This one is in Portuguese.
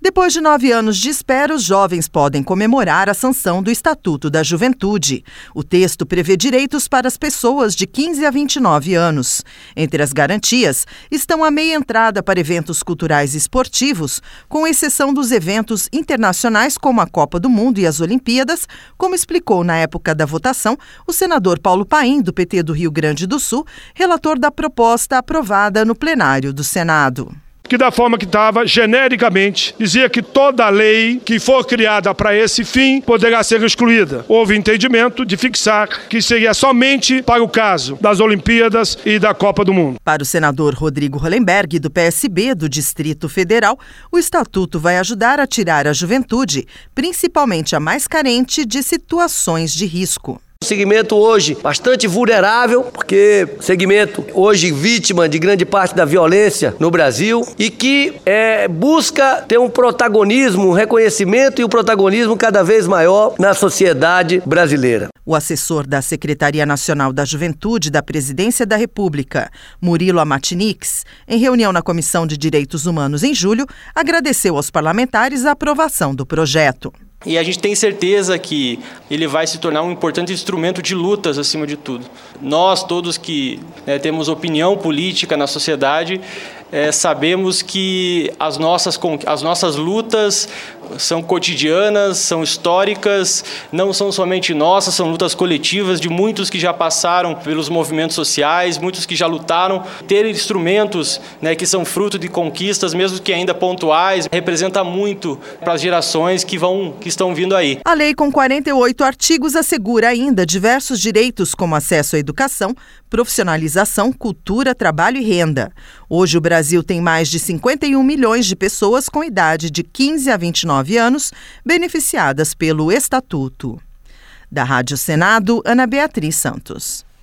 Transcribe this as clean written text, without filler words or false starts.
Depois de 9 anos de espera, os jovens podem comemorar a sanção do Estatuto da Juventude. O texto prevê direitos para as pessoas de 15 a 29 anos. Entre as garantias estão a meia entrada para eventos culturais e esportivos, com exceção dos eventos internacionais como a Copa do Mundo e as Olimpíadas, como explicou na época da votação o senador Paulo Paim, do PT do Rio Grande do Sul, relator da proposta aprovada no plenário do Senado. Que da forma que estava, genericamente, dizia que toda lei que for criada para esse fim poderá ser excluída. Houve entendimento de fixar que seria somente para o caso das Olimpíadas e da Copa do Mundo. Para o senador Rodrigo Hollenberg, do PSB do Distrito Federal, o Estatuto vai ajudar a tirar a juventude, principalmente a mais carente, de situações de risco. Segmento hoje bastante vulnerável, porque segmento hoje vítima de grande parte da violência no Brasil e que busca ter um protagonismo, um reconhecimento e um protagonismo cada vez maior na sociedade brasileira. O assessor da Secretaria Nacional da Juventude da Presidência da República, Murilo Amatiniks, em reunião na Comissão de Direitos Humanos em julho, agradeceu aos parlamentares a aprovação do projeto. E a gente tem certeza que ele vai se tornar um importante instrumento de lutas, acima de tudo. Nós, todos que temos opinião política na sociedade, sabemos que as nossas lutas são cotidianas, são históricas, não são somente nossas, são lutas coletivas de muitos que já passaram pelos movimentos sociais, muitos que já lutaram. Ter instrumentos que são fruto de conquistas, mesmo que ainda pontuais, representa muito para as gerações que estão vindo aí. A lei, com 48 artigos, assegura ainda diversos direitos como acesso à educação, profissionalização, cultura, trabalho e renda. Hoje o Brasil tem mais de 51 milhões de pessoas com idade de 15 a 29 anos beneficiadas pelo Estatuto. Da Rádio Senado, Ana Beatriz Santos.